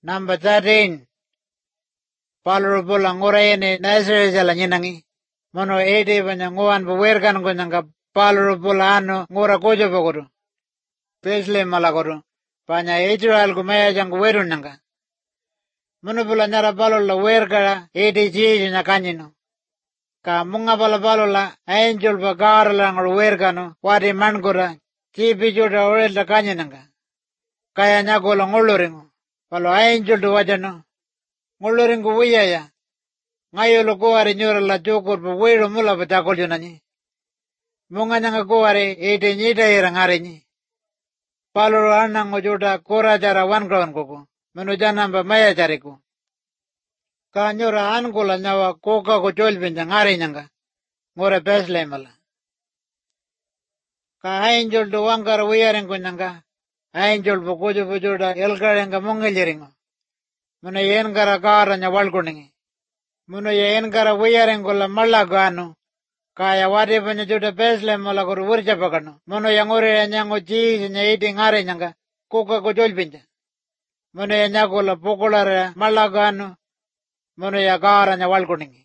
Number 13. Palurupula ngurayani Nazarejala nyinangi. Mono 80 banya nguan buwerkan kunyanga palurupula ano ngura kojo pokoro. Pesle malakoro. Panya Israel kumaya jangu weru nanga. Mono pula nyara palula werkara 80 chiiji nyakanyino. Ka munga pala angel pa garala ngur werkano wadi mankura chipi juda orelta kanyinanga. Kaya nyakola nguluringo. Palo angel tu wajano. Nguluringo wiyaya. Ngayolo kuwari nyurala chukur pa wero mula pa chakol yunanyi. Munga nyanga kuwari 80 nyita ira ngarinyi. Paluro anango juda kura jara wankrawan kuku. Menujanamba maya chariku. Ka nyura ankula nyawa koka ko cholpinja ngari nyanga. Ngore pesle mala. Ka angel tu wangkara wiyaring kunyanga. Angel po kujo po juda elkarenga mungiliringo. Muna yen kara kara nya walkuningi. Muna yen kara wiyaring kula mala gano. Kaya wadi panya juda pesle mala kuru wurcha pakano. Muna yang ure nyango cheese nya iti ngari nyanga. Koka ko cholpinja. Muna ya nyakula pukulara mala gano. Muna ya kara nya walkuningi.